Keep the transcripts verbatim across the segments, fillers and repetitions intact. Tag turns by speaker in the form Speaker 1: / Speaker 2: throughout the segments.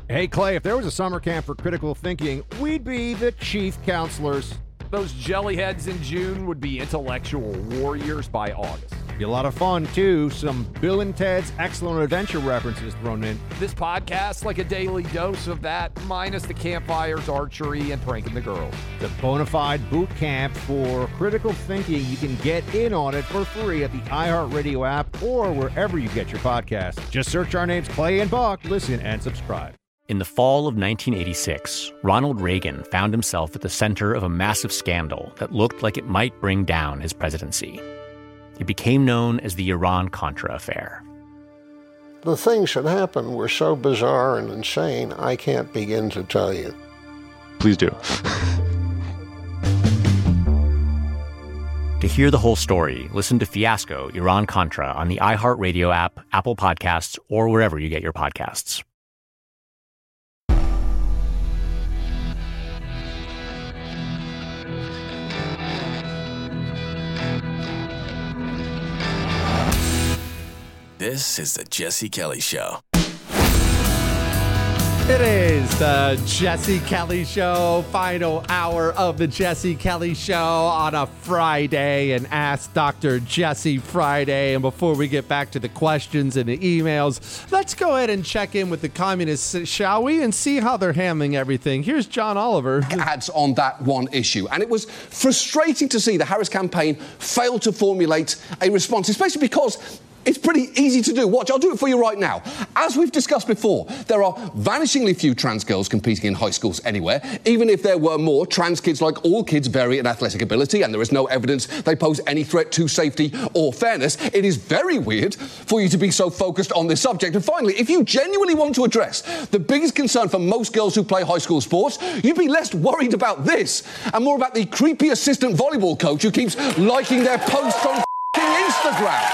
Speaker 1: Hey, Clay, if there was a summer camp for critical thinking, we'd be the chief counselors.
Speaker 2: Those jellyheads in June would be intellectual warriors by August.
Speaker 1: Be a lot of fun, too. Some Bill and Ted's Excellent Adventure references thrown in.
Speaker 2: This podcast, like a daily dose of that, minus the campfires, archery, and pranking the girls.
Speaker 1: The bona fide boot camp for critical thinking. You can get in on it for free at the iHeartRadio app or wherever you get your podcasts. Just search our names, Clay and Buck. Listen and subscribe.
Speaker 3: In the fall of nineteen eighty-six, Ronald Reagan found himself at the center of a massive scandal that looked like it might bring down his presidency. It became known as the Iran-Contra affair.
Speaker 4: The things that happened were so bizarre and insane, I can't begin to tell you.
Speaker 5: Please do.
Speaker 3: To hear the whole story, listen to Fiasco, Iran-Contra on the iHeartRadio app, Apple Podcasts, or wherever you get your podcasts.
Speaker 6: This is the Jesse Kelly Show.
Speaker 7: It is the Jesse Kelly Show, final hour of the Jesse Kelly Show on a Friday, and Ask Doctor Jesse Friday. And before we get back to the questions and the emails, let's go ahead and check in with the communists, shall we, and see how they're handling everything. Here's John Oliver.
Speaker 8: Ads on that one issue. And it was frustrating to see the Harris campaign fail to formulate a response, especially because it's pretty easy to do. Watch, I'll do it for you right now. As we've discussed before, there are vanishingly few trans girls competing in high schools anywhere. Even if there were more, trans kids, like all kids, vary in athletic ability, and there is no evidence they pose any threat to safety or fairness. It is very weird for you to be so focused on this subject. And finally, if you genuinely want to address the biggest concern for most girls who play high school sports, you'd be less worried about this and more about the creepy assistant volleyball coach who keeps liking their posts on Instagram.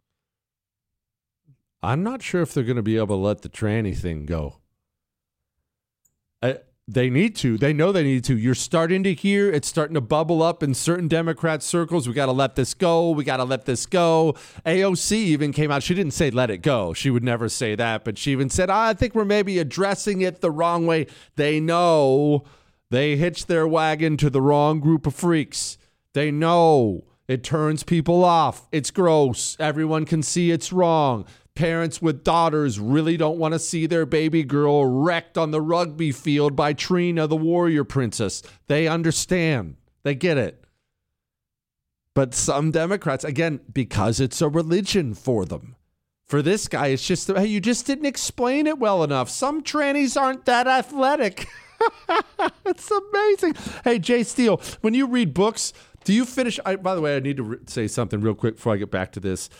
Speaker 7: I'm not sure if they're going to be able to let the tranny thing go. Uh, they need to. They know they need to. You're starting to hear it's starting to bubble up in certain Democrat circles. We got to let this go. We got to let this go. A O C even came out. She didn't say let it go. She would never say that. But she even said, I think we're maybe addressing it the wrong way. They know they hitched their wagon to the wrong group of freaks. They know it turns people off. It's gross. Everyone can see it's wrong. Parents with daughters really don't want to see their baby girl wrecked on the rugby field by Trina, the warrior princess. They understand. They get it. But some Democrats, again, because it's a religion for them. For this guy, it's just, hey, you just didn't explain it well enough. Some trannies aren't that athletic. It's amazing. Hey, Jay Steele, when you read books, do you finish? I, by the way, I need to re- say something real quick before I get back to this.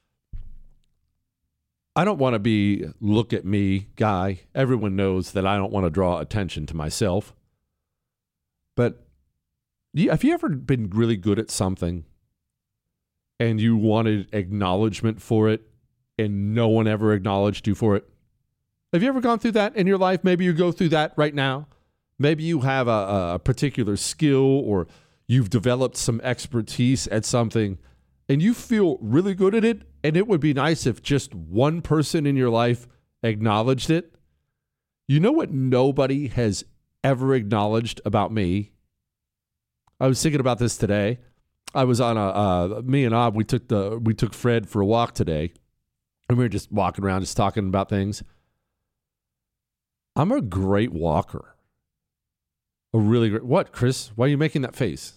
Speaker 7: I don't want to be look at me guy. Everyone knows that I don't want to draw attention to myself. But have you ever been really good at something and you wanted acknowledgement for it and no one ever acknowledged you for it? Have you ever gone through that in your life? Maybe you go through that right now. Maybe you have a, a particular skill or you've developed some expertise at something and you feel really good at it. And it would be nice if just one person in your life acknowledged it. You know what nobody has ever acknowledged about me? I was thinking about this today. I was on a, uh, me and Ob, we took the, we took Fred for a walk today. And we were just walking around, just talking about things. I'm a great walker. A really great, what, Chris? Why are you making that face?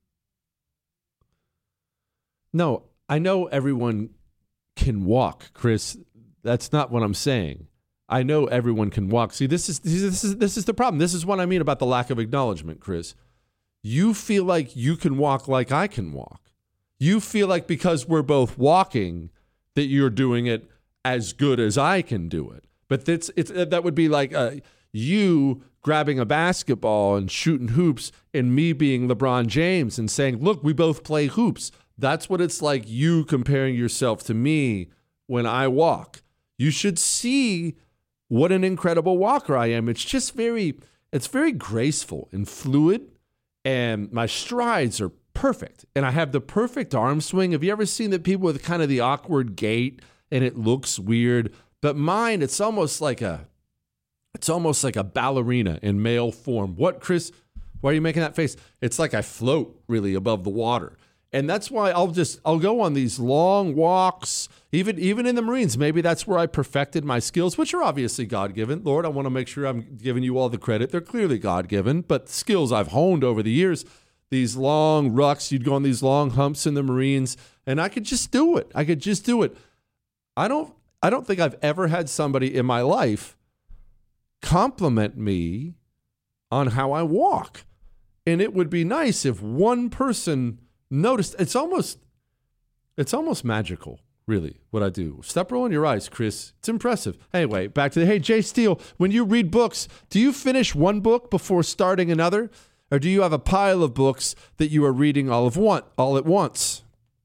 Speaker 7: No, I know everyone can walk, Chris. That's not what I'm saying. I know everyone can walk. See, this is this is this is the problem. This is what I mean about the lack of acknowledgement, Chris. You feel like you can walk like I can walk. You feel like because we're both walking that you're doing it as good as I can do it. But it's it's that would be like uh, you grabbing a basketball and shooting hoops and me being LeBron James and saying, "Look, we both play hoops." That's what it's like, you comparing yourself to me when I walk. You should see what an incredible walker I am. It's just very, it's very graceful and fluid, and my strides are perfect. And I have the perfect arm swing. Have you ever seen the people with kind of the awkward gait and it looks weird? But mine, it's almost like a, It's almost like a ballerina in male form. What, Chris? Why are you making that face? It's like I float really above the water. And that's why I'll just, I'll go on these long walks, even, even in the Marines. Maybe that's where I perfected my skills, which are obviously God-given. Lord, I want to make sure I'm giving you all the credit. They're clearly God-given, but skills I've honed over the years, these long rucks, you'd go on these long humps in the Marines, and I could just do it. I could just do it. I don't, I don't think I've ever had somebody in my life compliment me on how I walk. And it would be nice if one person noticed. It's almost, it's almost magical, really, what I do. Stop rolling your eyes, Chris. It's impressive. Anyway, back to the, hey, Jay Steele, when you read books, do you finish one book before starting another? Or do you have a pile of books that you are reading all of one, all at once?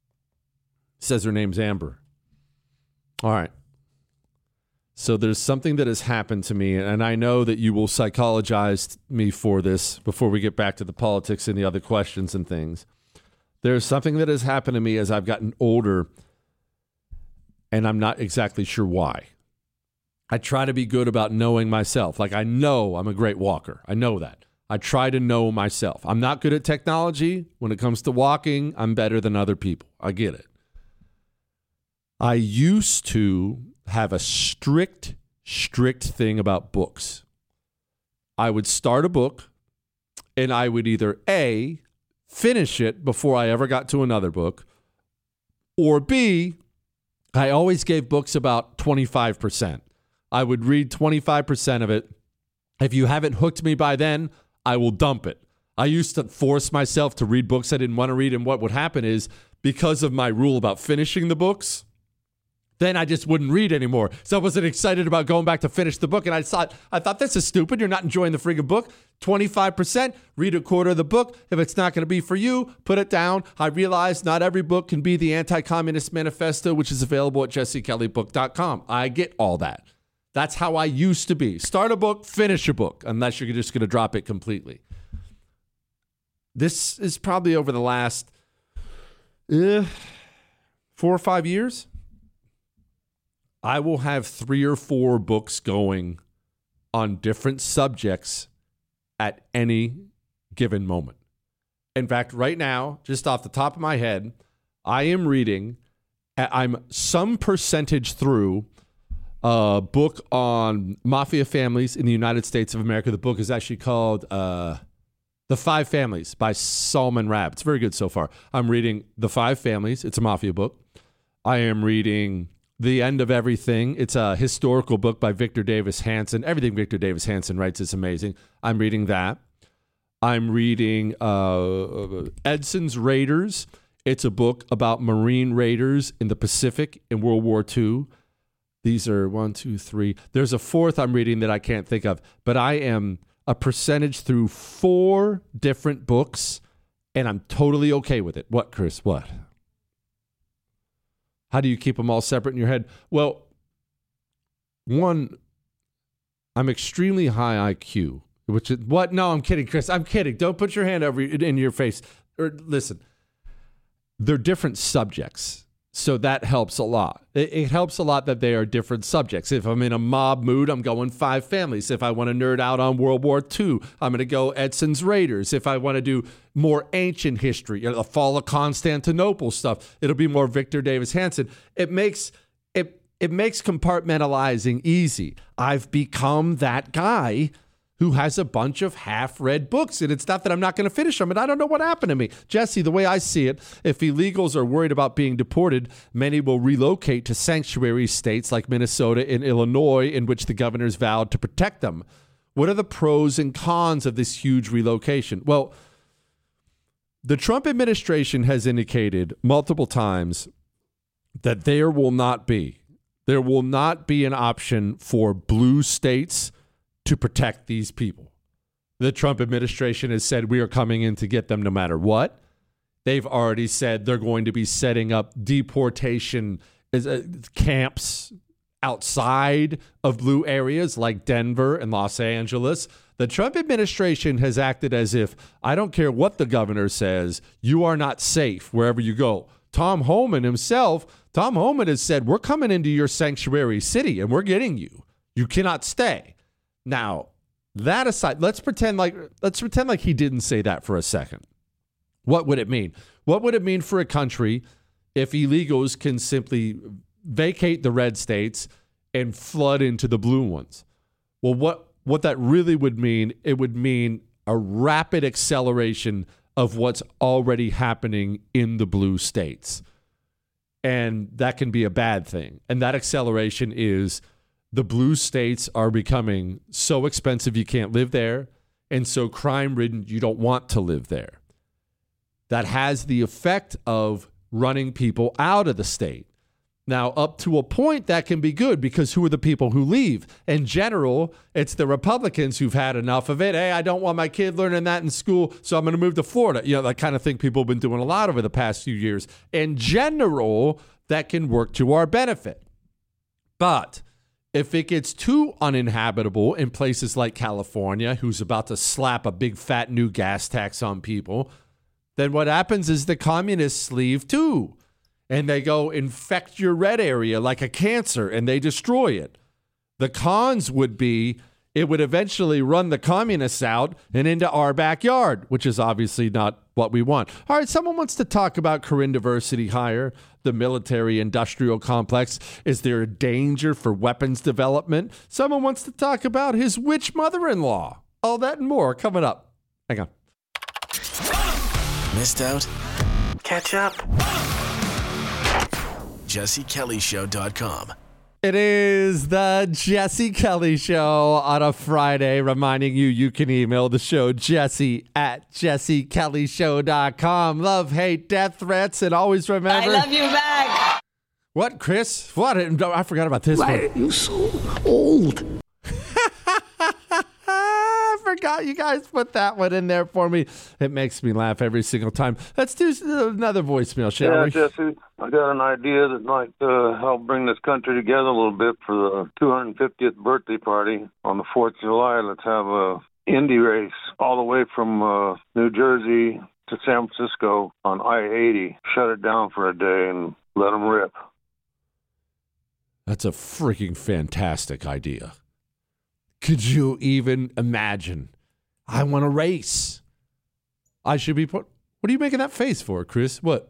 Speaker 7: Says her name's Amber. All right. So there's something that has happened to me, and I know that you will psychologize me for this before we get back to the politics and the other questions and things. There's something that has happened to me as I've gotten older, and I'm not exactly sure why. I try to be good about knowing myself. Like, I know I'm a great walker. I know that. I try to know myself. I'm not good at technology. When it comes to walking, I'm better than other people. I get it. I used to have a strict, strict thing about books. I would start a book, and I would either A, finish it before I ever got to another book, or B, I always gave books about twenty-five percent. I would read twenty-five percent of it. If you haven't hooked me by then, I will dump it. I used to force myself to read books I didn't want to read, and what would happen is, because of my rule about finishing the books, then I just wouldn't read anymore. So I wasn't excited about going back to finish the book. And I thought, I thought, this is stupid. You're not enjoying the friggin' book. twenty-five percent, read a quarter of the book. If it's not going to be for you, put it down. I realize not every book can be the Anti-Communist Manifesto, which is available at jesse kelly book dot com. I get all that. That's how I used to be. Start a book, finish a book, unless you're just going to drop it completely. This is probably over the last uh, four or five years. I will have three or four books going on different subjects at any given moment. In fact, right now, just off the top of my head, I am reading, I'm some percentage through a book on mafia families in the United States of America. The book is actually called uh, The Five Families by Salman Rab. It's very good so far. I'm reading The Five Families. It's a mafia book. I am reading The End of Everything. It's a historical book by Victor Davis Hanson. Everything Victor Davis Hanson writes is amazing. I'm reading that. I'm reading uh, Edson's Raiders. It's a book about Marine raiders in the Pacific in World War Two. These are one, two, three. There's a fourth I'm reading that I can't think of, but I am a percentage through four different books, and I'm totally okay with it. What, Chris? What? How do you keep them all separate in your head? Well, one, I'm extremely high I Q, which is what? No, I'm kidding, Chris. I'm kidding. Don't put your hand over in your face. Or listen, they're different subjects, so that helps a lot. It, it helps a lot that they are different subjects. If I'm in a mob mood, I'm going Five Families. If I want to nerd out on World War Two, I'm going to go Edson's Raiders. If I want to do more ancient history, you know, the fall of Constantinople stuff, it'll be more Victor Davis Hanson. It makes it it makes compartmentalizing easy. I've become that guy who has a bunch of half-read books, and it's not that I'm not going to finish them, and I don't know what happened to me. Jesse, the way I see it, if illegals are worried about being deported, many will relocate to sanctuary states like Minnesota and Illinois, in which the governors vowed to protect them. What are the pros and cons of this huge relocation? Well, the Trump administration has indicated multiple times that there will not be, there will not be an option for blue states to protect these people. The Trump administration has said we are coming in to get them no matter what. They've already said they're going to be setting up deportation camps outside of blue areas like Denver and Los Angeles. The Trump administration has acted as if, I don't care what the governor says, you are not safe wherever you go. Tom Homan himself, Tom Homan has said, we're coming into your sanctuary city and we're getting you. You cannot stay. Now, that aside, let's pretend like let's pretend like he didn't say that for a second. What would it mean? What would it mean for a country if illegals can simply vacate the red states and flood into the blue ones? Well, what what that really would mean, it would mean a rapid acceleration of what's already happening in the blue states. And that can be a bad thing. And that acceleration is the blue states are becoming so expensive you can't live there, and so crime-ridden you don't want to live there. That has the effect of running people out of the state. Now, up to a point, that can be good, because who are the people who leave? In general, it's the Republicans who've had enough of it. Hey, I don't want my kid learning that in school, so I'm going to move to Florida. You know, that kind of thing people have been doing a lot over the past few years. In general, that can work to our benefit. But if it gets too uninhabitable in places like California, who's about to slap a big fat new gas tax on people, then what happens is the communists leave too. And they go infect your red area like a cancer, and they destroy it. The cons would be it would eventually run the communists out and into our backyard, which is obviously not what we want. All right, someone wants to talk about Corinne Diversity Hire, the military-industrial complex. Is there a danger for weapons development? Someone wants to talk about his witch mother-in-law. All that and more coming up. Hang on.
Speaker 6: Missed out? Catch up. Jesse Kelly Show dot com.
Speaker 7: It is the Jesse Kelly Show on a Friday, reminding you you can email the show, Jesse at Jesse Kelly Show dot com. Love, hate, death threats, and always remember...
Speaker 5: I love you back.
Speaker 7: What, Chris? What? I forgot about this
Speaker 4: Why
Speaker 7: one.
Speaker 4: are you so old?
Speaker 7: I forgot you guys put that one in there for me. It makes me laugh every single time. Let's do another voicemail, shall
Speaker 9: yeah,
Speaker 7: we?
Speaker 9: Jesse, I got an idea that might uh, help bring this country together a little bit for the two hundred fiftieth birthday party on the fourth of July. Let's have a Indy race all the way from uh, New Jersey to San Francisco on I eighty. Shut it down for a day and let them rip.
Speaker 7: That's a freaking fantastic idea. Could you even imagine? I want to race. I should be put. What are you making that face for, Chris? What?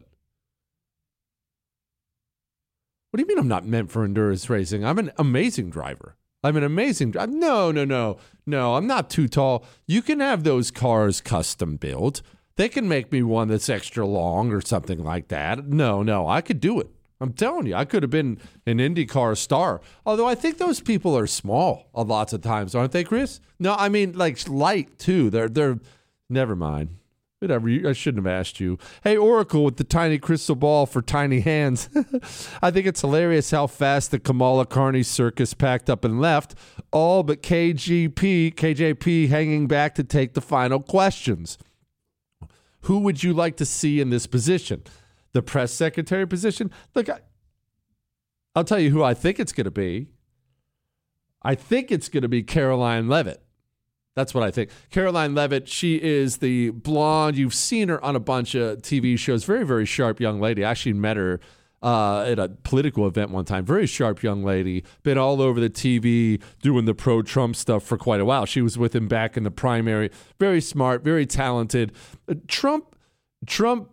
Speaker 7: What do you mean I'm not meant for endurance racing? I'm an amazing driver. I'm an amazing driver. No, no, no, no. I'm not too tall. You can have those cars custom built. They can make me one that's extra long or something like that. No, no, I could do it. I'm telling you, I could have been an IndyCar star. Although I think those people are small a lots of times, aren't they, Chris? No, I mean like light too. They're they're. Never mind. Whatever. You, I shouldn't have asked you. Hey, Oracle with the tiny crystal ball for tiny hands. I think it's hilarious how fast the Kamala Carney circus packed up and left. All but K G P, K J P hanging back to take the final questions. Who would you like to see in this position? The press secretary position? Look, I, I'll tell you who I think it's going to be. I think it's going to be Caroline Leavitt. That's what I think. Caroline Leavitt, she is the blonde. You've seen her on a bunch of T V shows. Very, very sharp young lady. I actually met her uh, at a political event one time. Very sharp young lady. Been all over the T V doing the pro-Trump stuff for quite a while. She was with him back in the primary. Very smart, very talented. Uh, Trump, Trump,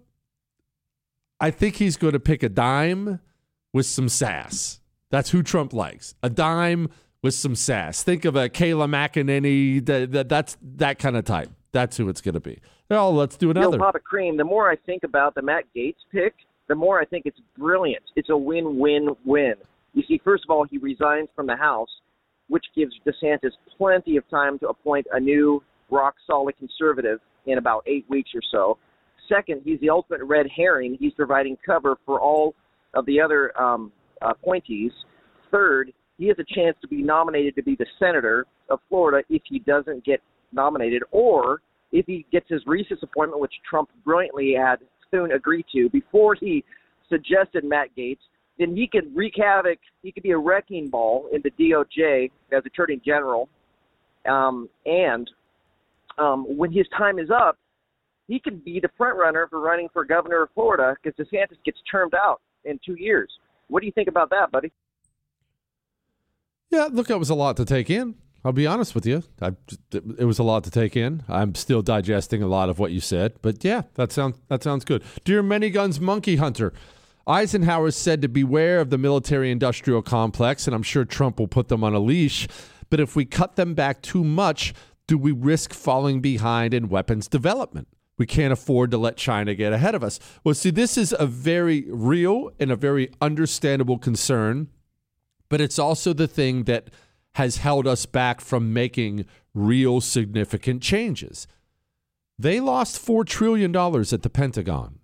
Speaker 7: I think he's going to pick a dime with some sass. That's who Trump likes. A dime with some sass. Think of a Kayla McEnany. That, that, that's that kind of type. That's who it's going to be. Oh, let's do another.
Speaker 10: You know, Papa Cream, the more I think about the Matt Gaetz pick, the more I think it's brilliant. It's a win-win-win. You see, first of all, he resigns from the House, which gives DeSantis plenty of time to appoint a new rock-solid conservative in about eight weeks or so. Second, he's the ultimate red herring. He's providing cover for all of the other um, appointees. Third, he has a chance to be nominated to be the senator of Florida if he doesn't get nominated, or if he gets his recess appointment, which Trump brilliantly had soon agreed to before he suggested Matt Gaetz, then he could wreak havoc. He could be a wrecking ball in the D O J as Attorney General. Um, and um, when his time is up, he can be the front runner for running for governor of Florida because DeSantis gets termed out in two years. What do you think about that, buddy?
Speaker 7: Yeah, look, that was a lot to take in. I'll be honest with you. I, it was a lot to take in. I'm still digesting a lot of what you said. But yeah, that sounds that sounds good. Dear Many Guns Monkey Hunter, Eisenhower said to beware of the military-industrial complex, and I'm sure Trump will put them on a leash. But if we cut them back too much, do we risk falling behind in weapons development? We can't afford to let China get ahead of us. Well, see, this is a very real and a very understandable concern, but it's also the thing that has held us back from making real significant changes. They lost four trillion dollars at the Pentagon.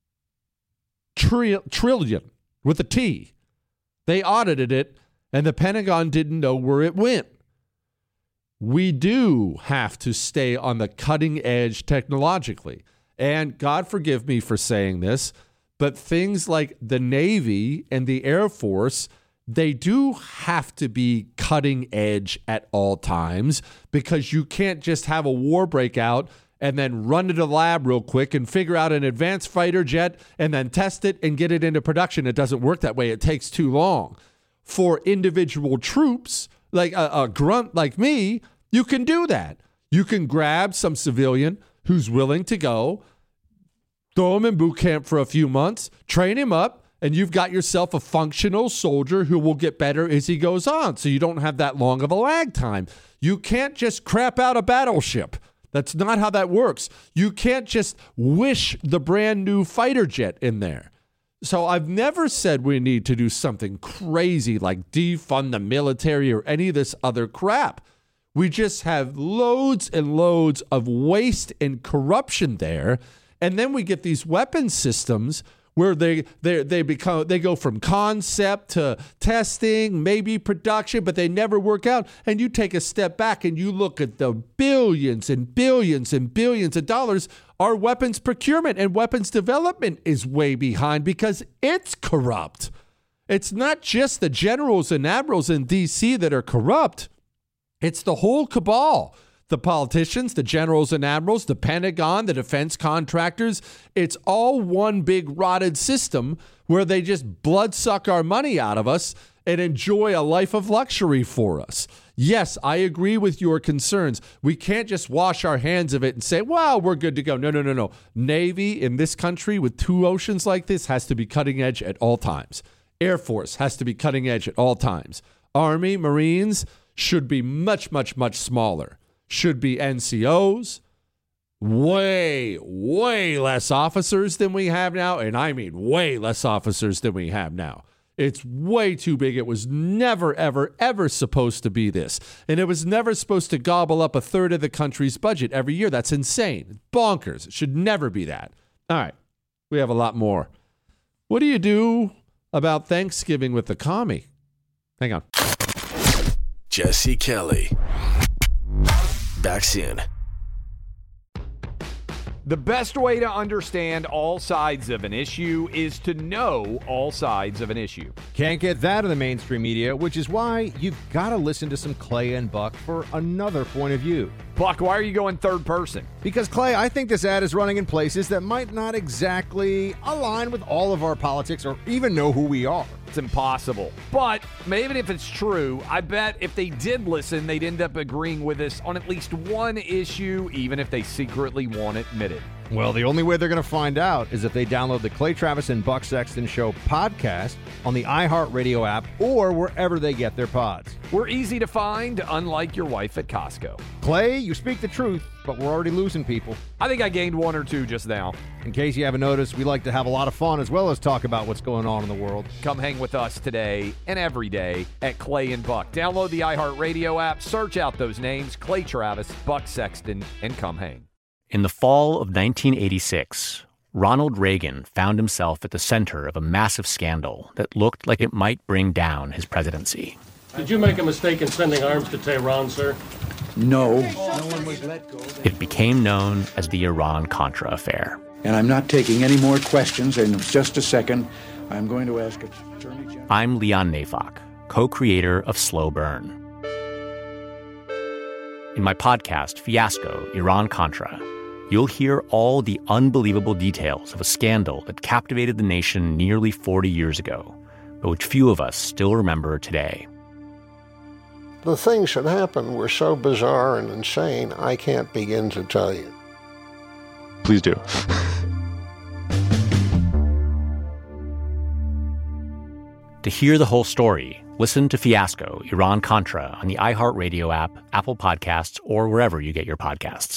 Speaker 7: Tri- trillion with a T. They audited it, and the Pentagon didn't know where it went. We do have to stay on the cutting edge technologically. And God forgive me for saying this, but things like the Navy and the Air Force, they do have to be cutting edge at all times, because you can't just have a war break out and then run to the lab real quick and figure out an advanced fighter jet and then test it and get it into production. It doesn't work that way. It takes too long. For individual troops, like a, a grunt like me, you can do that. You can grab some civilian who's willing to go, throw him in boot camp for a few months, train him up, and you've got yourself a functional soldier who will get better as he goes on. So you don't have that long of a lag time. You can't just crap out a battleship. That's not how that works. You can't just wish the brand new fighter jet in there. So I've never said we need to do something crazy like defund the military or any of this other crap. We just have loads and loads of waste and corruption there. And then we get these weapon systems where they they they become they go from concept to testing, maybe production, but they never work out. And you take a step back and you look at the billions and billions and billions of dollars. Our weapons procurement and weapons development is way behind because it's corrupt. It's not just the generals and admirals in D C that are corrupt. It's the whole cabal. The politicians, the generals and admirals, the Pentagon, the defense contractors. It's all one big rotted system where they just bloodsuck our money out of us and enjoy a life of luxury for us. Yes, I agree with your concerns. We can't just wash our hands of it and say, well, we're good to go. No, no, no, no. Navy in this country with two oceans like this has to be cutting edge at all times. Air Force has to be cutting edge at all times. Army, Marines should be much, much, much smaller. Should be N C Os, way, way less officers than we have now. And I mean way less officers than we have now. It's way too big. It was never, ever, ever supposed to be this. And it was never supposed to gobble up a third of the country's budget every year. That's insane. Bonkers. It should never be that. All right. We have a lot more. What do you do about Thanksgiving with the commie? Hang on.
Speaker 6: Jesse Kelly. Back soon.
Speaker 2: The best way to understand all sides of an issue is to know all sides of an issue.
Speaker 1: Can't get that in the mainstream media, which is why you've got to listen to some Clay and Buck for another point of view.
Speaker 2: Buck, why are you going third person?
Speaker 1: Because, Clay, I think this ad is running in places that might not exactly align with all of our politics or even know who we are.
Speaker 2: It's impossible. But even if it's true, I bet if they did listen, they'd end up agreeing with us on at least one issue, even if they secretly won't admit it.
Speaker 1: Well, the only way they're going to find out is if they download the Clay Travis and Buck Sexton Show podcast on the iHeartRadio app or wherever they get their pods.
Speaker 2: We're easy to find, unlike your wife at Costco.
Speaker 1: Clay, you speak the truth, but we're already losing people.
Speaker 2: I think I gained one or two just now.
Speaker 1: In case you haven't noticed, we like to have a lot of fun as well as talk about what's going on in the world.
Speaker 2: Come hang with us today and every day at Clay and Buck. Download the iHeartRadio app, search out those names, Clay Travis, Buck Sexton, and come hang.
Speaker 3: In the fall of nineteen eighty-six, Ronald Reagan found himself at the center of a massive scandal that looked like it might bring down his presidency.
Speaker 5: Did you make a mistake in sending arms to Tehran, sir?
Speaker 11: No.
Speaker 5: No one was let go.
Speaker 3: It became known as the Iran-Contra affair.
Speaker 11: And I'm not taking any more questions. In just a second, I'm going to ask Attorney General.
Speaker 3: I'm Leon Neyfakh, co-creator of Slow Burn. In my podcast, Fiasco, Iran-Contra, you'll hear all the unbelievable details of a scandal that captivated the nation nearly forty years ago, but which few of us still remember today.
Speaker 4: The things that happened were so bizarre and insane, I can't begin to tell you.
Speaker 12: Please do.
Speaker 3: To hear the whole story, listen to Fiasco, Iran-Contra on the iHeartRadio app, Apple Podcasts, or wherever you get your podcasts.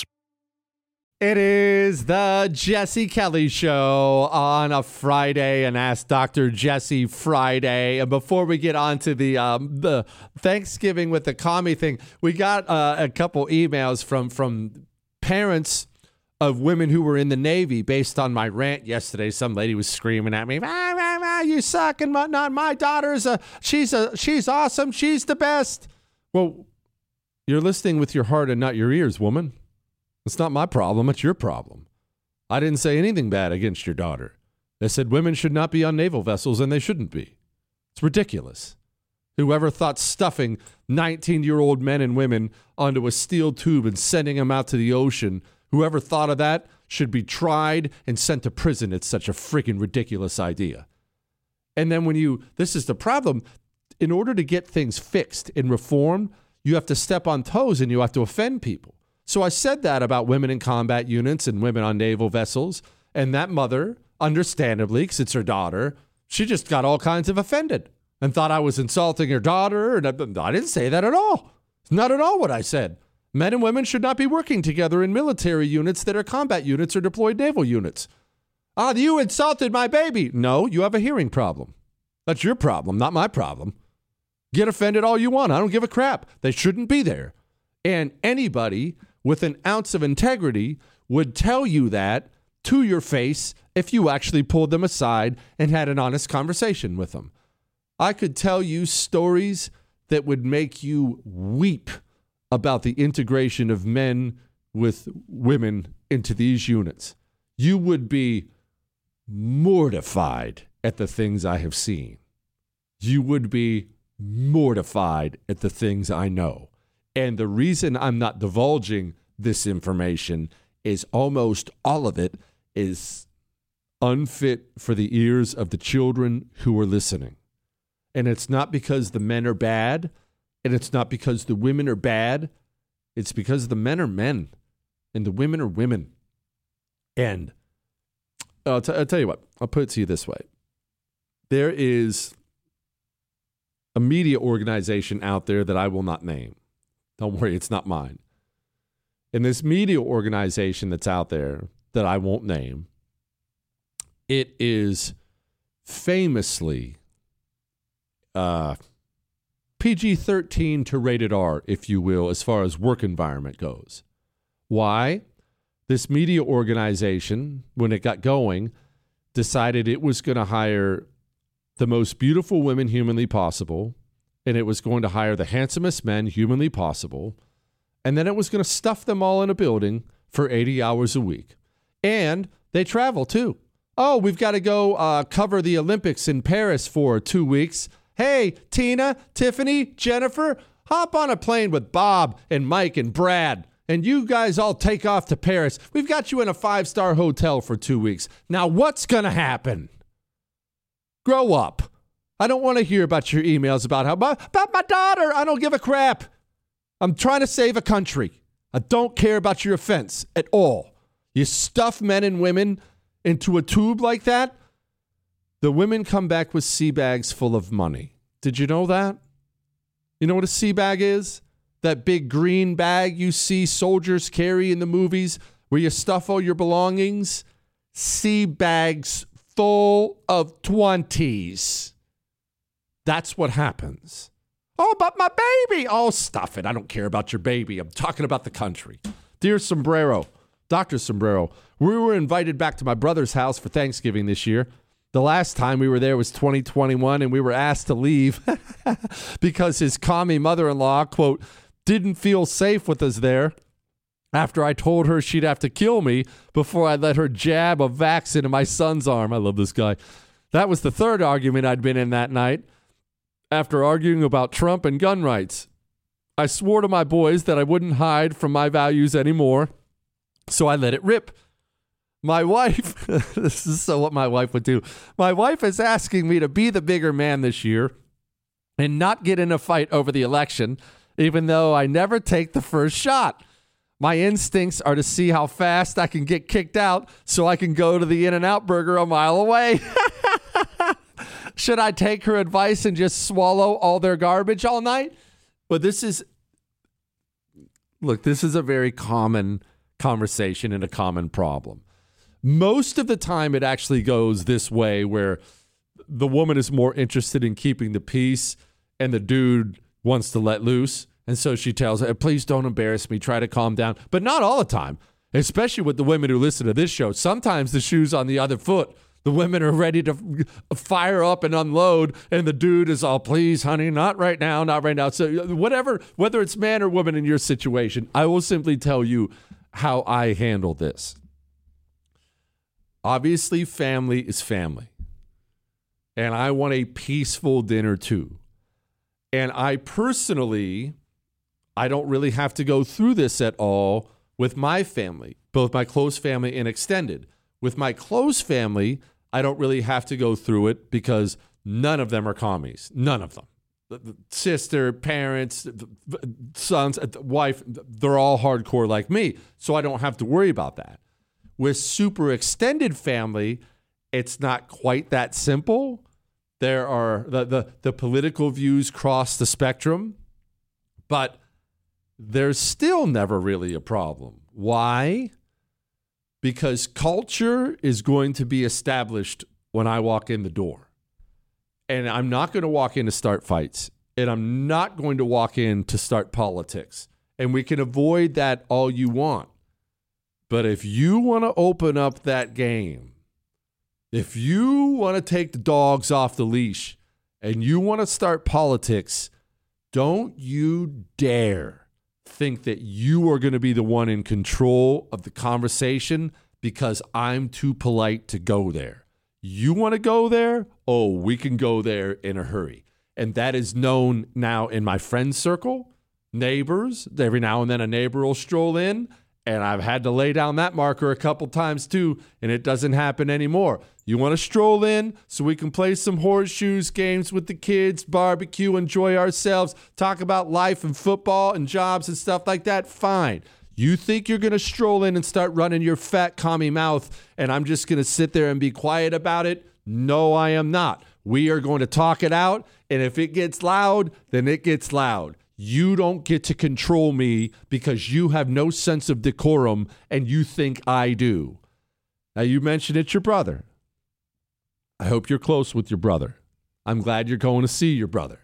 Speaker 7: It is the Jesse Kelly Show on a Friday, and Ask Doctor Jesse Friday. And before we get on to the um, the Thanksgiving with the commie thing, we got uh, a couple emails from from parents of women who were in the Navy based on my rant yesterday. Some lady was screaming at me, ah, ah, ah, you suck, and whatnot. My daughter's a, she's a, she's awesome. She's the best. Well, you're listening with your heart and not your ears, woman. It's not my problem. It's your problem. I didn't say anything bad against your daughter. I said women should not be on naval vessels, and they shouldn't be. It's ridiculous. Whoever thought stuffing nineteen-year-old men and women onto a steel tube and sending them out to the ocean, whoever thought of that should be tried and sent to prison. It's such a freaking ridiculous idea. And then when you, this is the problem, in order to get things fixed and reformed, you have to step on toes and you have to offend people. So I said that about women in combat units and women on naval vessels. And that mother, understandably, because it's her daughter, she just got all kinds of offended and thought I was insulting her daughter. And I, I didn't say that at all. Not at all what I said. Men and women should not be working together in military units that are combat units or deployed naval units. Ah, you insulted my baby. No, you have a hearing problem. That's your problem, not my problem. Get offended all you want. I don't give a crap. They shouldn't be there. And anybody with an ounce of integrity would tell you that to your face if you actually pulled them aside and had an honest conversation with them. I could tell you stories that would make you weep about the integration of men with women into these units. You would be mortified at the things I have seen. You would be mortified at the things I know. And the reason I'm not divulging this information is almost all of it is unfit for the ears of the children who are listening. And it's not because the men are bad, and it's not because the women are bad. It's because the men are men, and the women are women. And I'll, t- I'll tell you what, I'll put it to you this way. There is a media organization out there that I will not name. Don't worry, it's not mine. And this media organization that's out there that I won't name, it is famously uh, P G thirteen to rated R, if you will, as far as work environment goes. Why? This media organization, when it got going, decided it was going to hire the most beautiful women humanly possible, and it was going to hire the handsomest men humanly possible, and then it was going to stuff them all in a building for eighty hours a week. And they travel, too. Oh, we've got to go uh, cover the Olympics in Paris for two weeks. Hey, Tina, Tiffany, Jennifer, hop on a plane with Bob and Mike and Brad, and you guys all take off to Paris. We've got you in a five-star hotel for two weeks. Now, what's going to happen? Grow up. I don't want to hear about your emails about how about my daughter. I don't give a crap. I'm trying to save a country. I don't care about your offense at all. You stuff men and women into a tube like that, the women come back with sea bags full of money. Did you know that? You know what a sea bag is? That big green bag you see soldiers carry in the movies where you stuff all your belongings? Sea bags full of twenties. That's what happens. Oh, but my baby. Oh, stuff it. I don't care about your baby. I'm talking about the country. Dear Sombrero, Doctor Sombrero, we were invited back to my brother's house for Thanksgiving this year. The last time we were there was twenty twenty-one, and we were asked to leave because his commie mother-in-law, quote, didn't feel safe with us there after I told her she'd have to kill me before I let her jab a vaccine in my son's arm. I love this guy. That was the third argument I'd been in that night after arguing about Trump and gun rights. I swore to my boys that I wouldn't hide from my values anymore, so I let it rip. My wife, this is so what my wife would do. My wife is asking me to be the bigger man this year and not get in a fight over the election even though I never take the first shot. My instincts are to see how fast I can get kicked out so I can go to the In-N-Out Burger a mile away. Should I take her advice and just swallow all their garbage all night? But this is, look, this is a very common conversation and a common problem. Most of the time it actually goes this way, where the woman is more interested in keeping the peace and the dude wants to let loose. And so she tells her, please don't embarrass me. Try to calm down. But not all the time, especially with the women who listen to this show. Sometimes the shoe's on the other foot. The women are ready to fire up and unload, and the dude is all, please, honey, not right now, not right now. So whatever, whether it's man or woman in your situation, I will simply tell you how I handle this. Obviously, family is family. And I want a peaceful dinner too. And I personally, I don't really have to go through this at all with my family, both my close family and extended. With my close family, I don't really have to go through it because none of them are commies. None of them. The, the sister, parents, the, the sons, the wife, they're all hardcore like me. So I don't have to worry about that. With super extended family, it's not quite that simple. There are the, the, the political views cross the spectrum, but there's still never really a problem. Why? Because culture is going to be established when I walk in the door. And I'm not going to walk in to start fights. And I'm not going to walk in to start politics. And we can avoid that all you want. But if you want to open up that game, if you want to take the dogs off the leash and you want to start politics, don't you dare think that you are going to be the one in control of the conversation because I'm too polite to go there. You want to go there? Oh, we can go there in a hurry. And that is known now in my friend circle, neighbors. Every now and then a neighbor will stroll in, and I've had to lay down that marker a couple times too, and it doesn't happen anymore. You want to stroll in so we can play some horseshoes, games with the kids, barbecue, enjoy ourselves, talk about life and football and jobs and stuff like that? Fine. You think you're going to stroll in and start running your fat commie mouth and I'm just going to sit there and be quiet about it? No, I am not. We are going to talk it out, and if it gets loud, then it gets loud. You don't get to control me because you have no sense of decorum and you think I do. Now, you mentioned it's your brother. I hope you're close with your brother. I'm glad you're going to see your brother.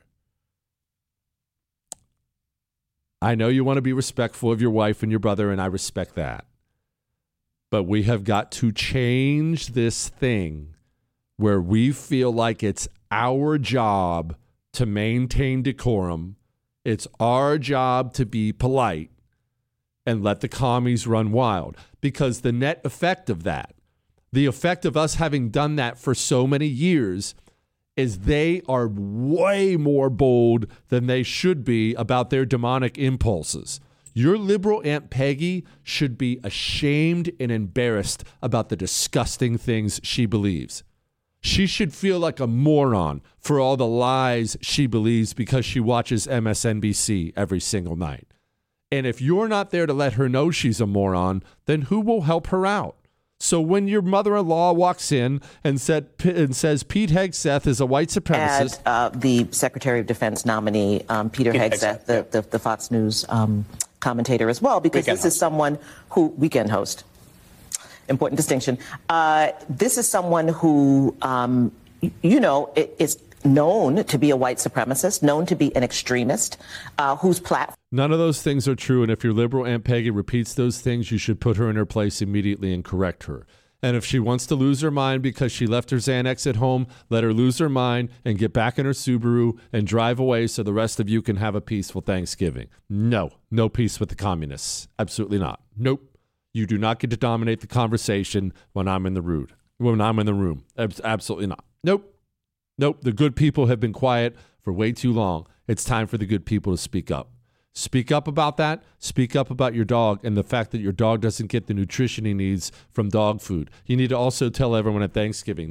Speaker 7: I know you want to be respectful of your wife and your brother, and I respect that. But we have got to change this thing where we feel like it's our job to maintain decorum. It's our job to be polite and let the commies run wild. Because the net effect of that, the effect of us having done that for so many years, is they are way more bold than they should be about their demonic impulses. Your liberal Aunt Peggy should be ashamed and embarrassed about the disgusting things she believes. She should feel like a moron for all the lies she believes because she watches M S N B C every single night. And if you're not there to let her know she's a moron, then who will help her out? So when your mother-in-law walks in and, said, and says Pete Hegseth is a white supremacist.
Speaker 13: And uh, the Secretary of Defense nominee, um, Peter Pete Hegseth, Hegseth the, the, the Fox News um, commentator as well, because weekend this host. is someone who, weekend host, important distinction. Uh, this is someone who, um, you know, is known to be a white supremacist, known to be an extremist, uh, whose platform.
Speaker 7: None of those things are true, and if your liberal Aunt Peggy repeats those things, you should put her in her place immediately and correct her. And if she wants to lose her mind because she left her Xanax at home, let her lose her mind and get back in her Subaru and drive away so the rest of you can have a peaceful Thanksgiving. No, no peace with the communists. Absolutely not. Nope. You do not get to dominate the conversation when I'm in the room. When I'm in the room. Absolutely not. Nope. Nope. The good people have been quiet for way too long. It's time for the good people to speak up. Speak up about that. Speak up about your dog and the fact that your dog doesn't get the nutrition he needs from dog food. You need to also tell everyone at Thanksgiving that.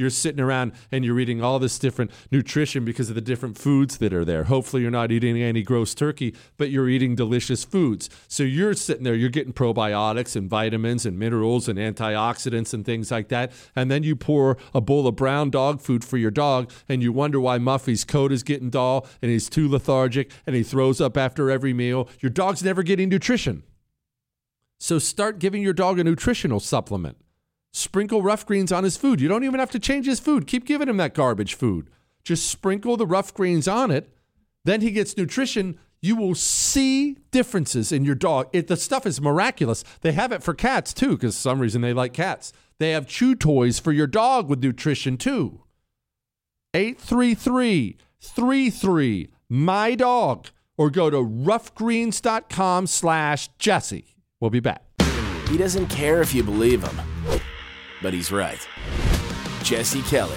Speaker 7: you're sitting around and you're eating all this different nutrition because of the different foods that are there. Hopefully you're not eating any gross turkey, but you're eating delicious foods. So you're sitting there, you're getting probiotics and vitamins and minerals and antioxidants and things like that. And then you pour a bowl of brown dog food for your dog and you wonder why Muffy's coat is getting dull and he's too lethargic and he throws up after every meal. Your dog's never getting nutrition. So start giving your dog a nutritional supplement. Sprinkle Rough Greens on his food. You don't even have to change his food. Keep giving him that garbage food. Just sprinkle the Rough Greens on it. Then he gets nutrition. You will see differences in your dog. It, the stuff is miraculous. They have it for cats too, because for some reason they like cats. They have chew toys for your dog with nutrition too. eight three three, three three, my dog. Or go to roughgreens.com slash Jesse. We'll be back.
Speaker 6: He doesn't care if you believe him, but he's right. Jesse Kelly.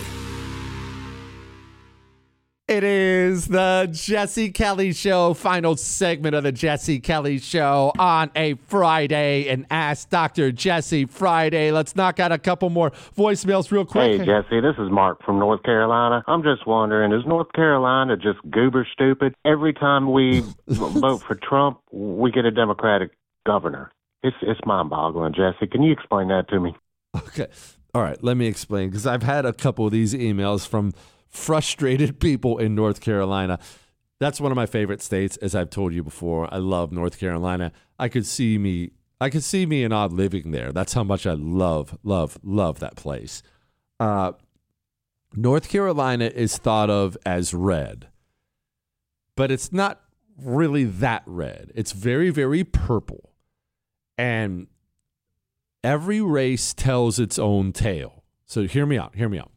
Speaker 7: It is the Jesse Kelly Show, final segment of the Jesse Kelly Show on a Friday, and Ask Doctor Jesse Friday. Let's knock out a couple more voicemails real quick.
Speaker 14: Hey, Jesse, this is Mark from North Carolina. I'm just wondering, is North Carolina just goober stupid? Every time we vote for Trump, we get a Democratic governor. It's, it's mind-boggling, Jesse. Can you explain that to me?
Speaker 7: Okay. All right, let me explain, because I've had a couple of these emails from frustrated people in North Carolina. That's one of my favorite states, as I've told you before. I love North Carolina. I could see me, I could see me and Odd living there. That's how much I love, love, love that place. Uh, North Carolina is thought of as red, but it's not really that red. It's very, very purple. And every race tells its own tale. So hear me out, hear me out.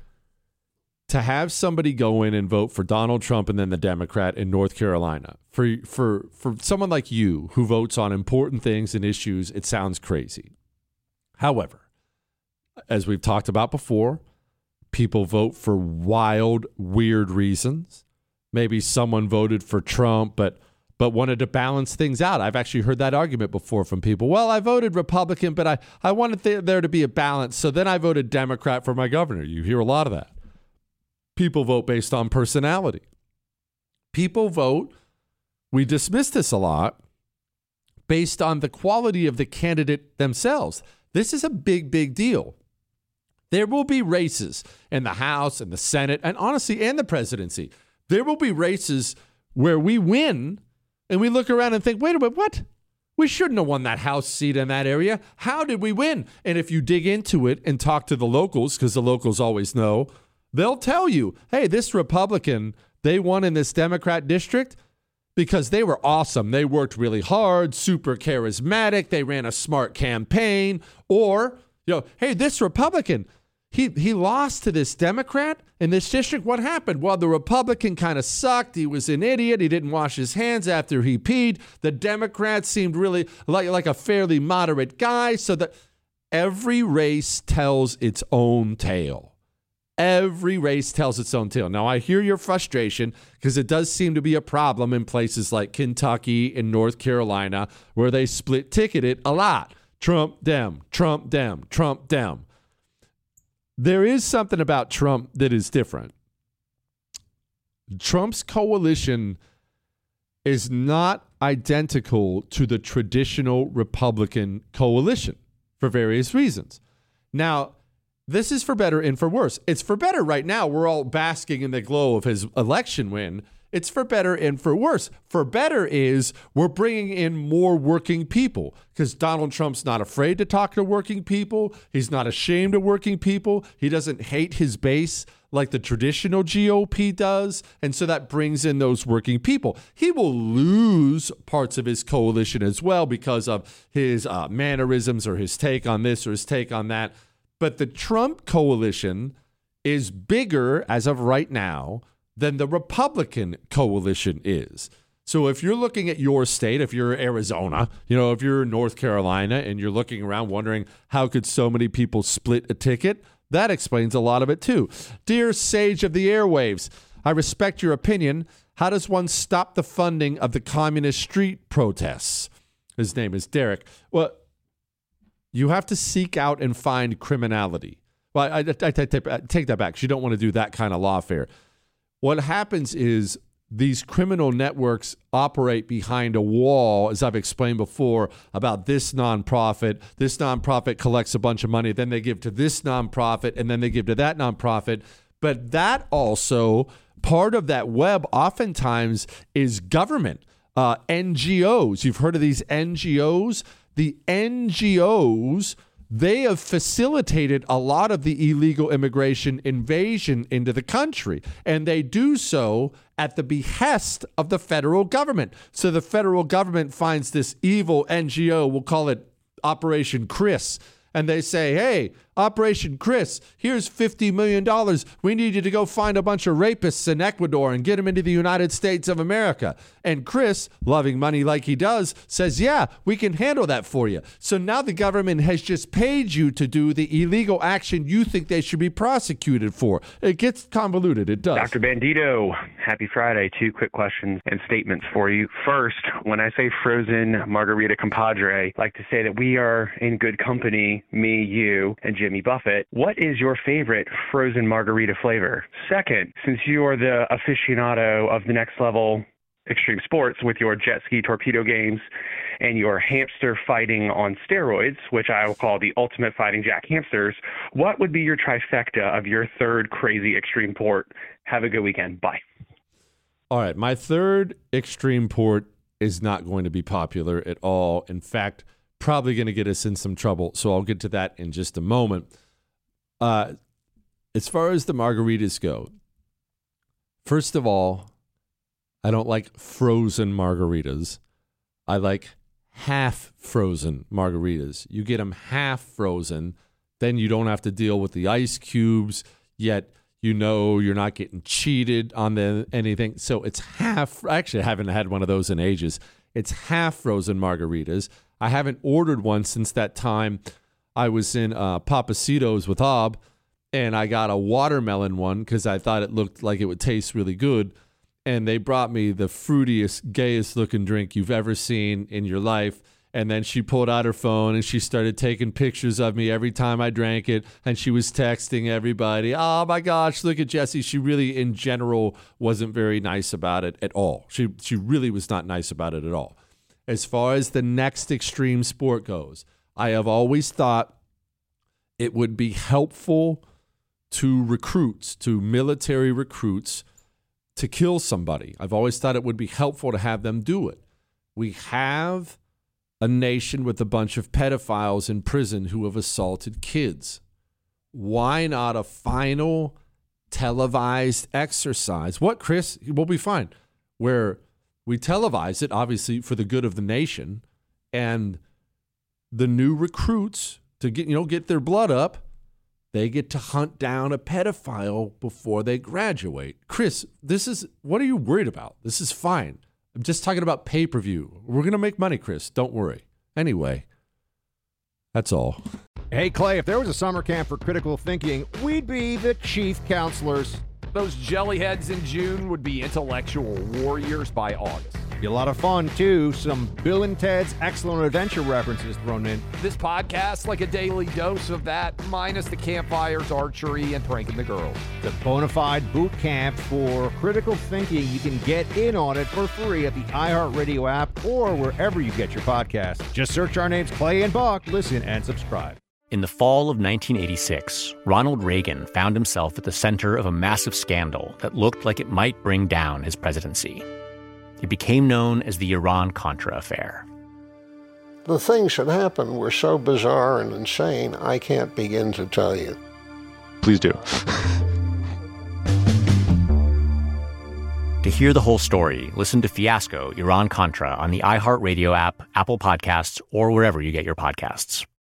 Speaker 7: To have somebody go in and vote for Donald Trump and then the Democrat in North Carolina, for for for someone like you who votes on important things and issues, it sounds crazy. However, as we've talked about before, people vote for wild, weird reasons. Maybe someone voted for Trump, but but wanted to balance things out. I've actually heard that argument before from people. Well, I voted Republican, but I, I wanted th- there to be a balance, so then I voted Democrat for my governor. You hear a lot of that. People vote based on personality. People vote, we dismiss this a lot, based on the quality of the candidate themselves. This is a big, big deal. There will be races in the House and the Senate, and honestly, and the presidency. There will be races where we win, and we look around and think, wait a minute, what? We shouldn't have won that House seat in that area. How did we win? And if you dig into it and talk to the locals, because the locals always know, they'll tell you, hey, this Republican, they won in this Democrat district because they were awesome. They worked really hard, super charismatic. They ran a smart campaign. Or, you know, hey, this Republican, he he lost to this Democrat in this district. What happened? Well, the Republican kind of sucked. He was an idiot. He didn't wash his hands after he peed. The Democrat seemed really like, like a fairly moderate guy. So that every race tells its own tale. Every race tells its own tale. Now, I hear your frustration because it does seem to be a problem in places like Kentucky and North Carolina where they split ticketed a lot. Trump, Dem, Trump, Dem, Trump, Dem. There is something about Trump that is different. Trump's coalition is not identical to the traditional Republican coalition for various reasons. Now, this is for better and for worse. It's for better right now. We're all basking in the glow of his election win. It's for better and for worse. For better is we're bringing in more working people because Donald Trump's not afraid to talk to working people. He's not ashamed of working people. He doesn't hate his base like the traditional G O P does. And so that brings in those working people. He will lose parts of his coalition as well because of his uh, mannerisms or his take on this or his take on that. But the Trump coalition is bigger as of right now than the Republican coalition is. So if you're looking at your state, if you're Arizona, you know, if you're North Carolina and you're looking around wondering how could so many people split a ticket, that explains a lot of it too. Dear sage of the airwaves, I respect your opinion. How does one stop the funding of the communist street protests? His name is Derek. Well, you have to seek out and find criminality. Well, I, I, I take, take that back. You don't want to do that kind of lawfare. What happens is these criminal networks operate behind a wall, as I've explained before, about this nonprofit. This nonprofit collects a bunch of money, then they give to this nonprofit, and then they give to that nonprofit. But that also, part of that web oftentimes is government, uh, N G Os. You've heard of these N G Os? The N G Os, they have facilitated a lot of the illegal immigration invasion into the country, and they do so at the behest of the federal government. So the federal government finds this evil N G O, we'll call it Operation Chris, and they say, hey, Operation Chris, here's fifty million dollars. We need you to go find a bunch of rapists in Ecuador and get them into the United States of America. And Chris, loving money like he does, says, yeah, we can handle that for you. So now the government has just paid you to do the illegal action you think they should be prosecuted for. It gets convoluted. It does.
Speaker 12: Doctor Bandito, happy Friday. Two quick questions and statements for you. First, when I say frozen margarita compadre, I like to say that we are in good company, me, you, and Jimmy Buffett. What is your favorite frozen margarita flavor? Second, since you are the aficionado of the next level extreme sports with your jet ski torpedo games and your hamster fighting on steroids, which I will call the ultimate fighting jack hamsters, what would be your trifecta of your third crazy extreme port? Have a good weekend. Bye.
Speaker 7: All right. My third extreme port is not going to be popular at all. In fact, probably going to get us in some trouble. So I'll get to that in just a moment. Uh, as far as the margaritas go, first of all, I don't like frozen margaritas. I like half frozen margaritas. You get them half frozen, then you don't have to deal with the ice cubes, yet you know you're not getting cheated on the anything. So it's half. Actually, I haven't had one of those in ages. It's half frozen margaritas. I haven't ordered one since that time I was in uh, Papacitos with Ob, and I got a watermelon one because I thought it looked like it would taste really good. And they brought me the fruitiest, gayest looking drink you've ever seen in your life. And then she pulled out her phone and she started taking pictures of me every time I drank it. And she was texting everybody, oh my gosh, look at Jessie. She really, in general, wasn't very nice about it at all. She, she really was not nice about it at all. As far as the next extreme sport goes, I have always thought it would be helpful to recruits, to military recruits, to kill somebody. I've always thought it would be helpful to have them do it. We have a nation with a bunch of pedophiles in prison who have assaulted kids. Why not a final televised exercise? What, Chris? We'll be fine. Where we televise it, obviously, for the good of the nation, and the new recruits, to get, you know, get their blood up, they get to hunt down a pedophile before they graduate. Chris, this is, what are you worried about? This is fine. I'm just talking about pay-per-view. We're going to make money, Chris. Don't worry. Anyway, that's all.
Speaker 1: Hey, Clay, if there was a summer camp for critical thinking, we'd be the chief counselors.
Speaker 2: Those jellyheads in June would be intellectual warriors by August.
Speaker 1: Be a lot of fun, too. Some Bill and Ted's Excellent Adventure references thrown in.
Speaker 2: This podcast, like a daily dose of that, minus the campfires, archery, and pranking the girls.
Speaker 1: The bona fide boot camp for critical thinking. You can get in on it for free at the iHeartRadio app or wherever you get your podcasts. Just search our names, Clay and Buck. Listen and subscribe.
Speaker 3: In the fall of nineteen eighty-six, Ronald Reagan found himself at the center of a massive scandal that looked like it might bring down his presidency. It became known as the Iran-Contra affair.
Speaker 4: The things that happened were so bizarre and insane, I can't begin to tell you.
Speaker 12: Please do.
Speaker 3: To hear the whole story, listen to Fiasco, Iran-Contra on the iHeartRadio app, Apple Podcasts, or wherever you get your podcasts.